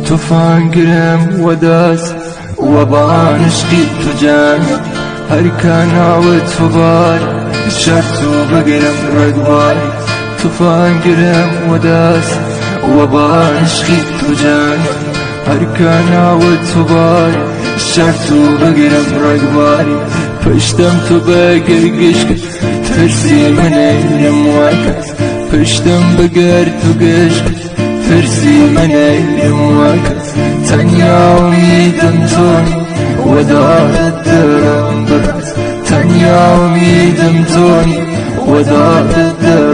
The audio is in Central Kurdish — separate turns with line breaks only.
طوفان قرم وداس وبان عشقي تجان هر كان عود فبار شرط وبقرم رقبار طوفان قرم وداس وبان عشقي تجان هر كان عود فبار شرط وبقرم رقباري پشتم تو بقرقشك ترسي من ايلم واكت پشتم بقر تو قشك ترسي من ايلم واكت تنيا اميدم توني ودار الدرم برد تنيا اميدم توني ودار الدرم